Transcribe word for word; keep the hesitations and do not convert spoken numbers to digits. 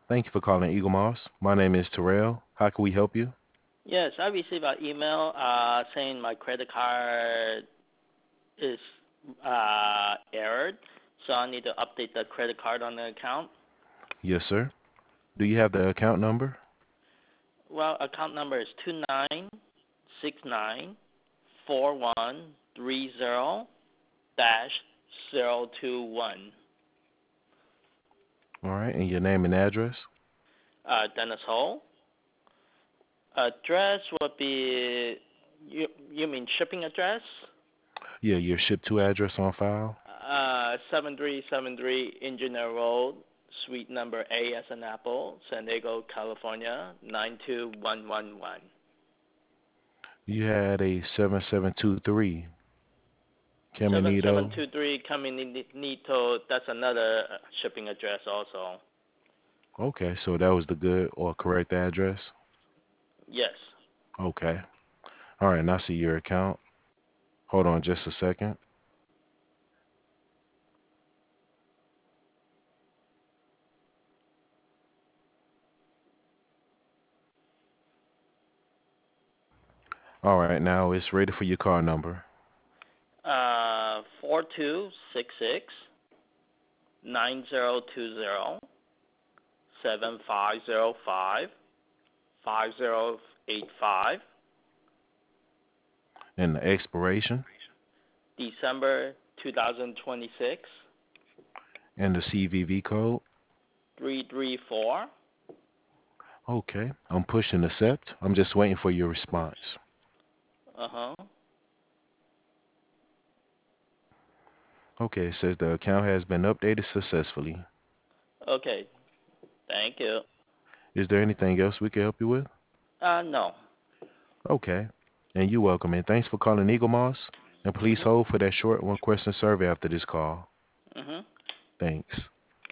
Thank you for calling Eagle Moss. My name is Terrell. How can we help you? Yes, I received an email uh, saying my credit card is uh, errored, so I need to update the credit card on the account. Yes, sir. Do you have the account number? Well, account number is two nine six nine four one three zero dash zero two one. All right, and your name and address? Uh, Dennis Ho. Address would be you. You mean shipping address? Yeah, your ship to address on file. Uh, seven three seven three Engineer Road, Suite number A as an apple, San Diego, California, nine two one one one. You had a seven seven two three Caminito. seven seven two three Caminito, that's another uh, shipping address also. Okay, so that was the good or correct address? Yes. Okay. All right, and I see your account. Hold on just a second. All right, now it's ready for your card number. Uh, four two six six nine zero two zero seven five zero five five zero eight five And the expiration December two thousand twenty-six and the C V V code. three three four. Okay, I'm pushing accept. I'm just waiting for your response. Uh-huh. Okay, it says the account has been updated successfully. Okay. Thank you. Is there anything else we can help you with? Uh, no. Okay. And you're welcome. And thanks for calling Eagle Moss. And please Mhm. hold for that short one question survey after this call. Mhm. Thanks.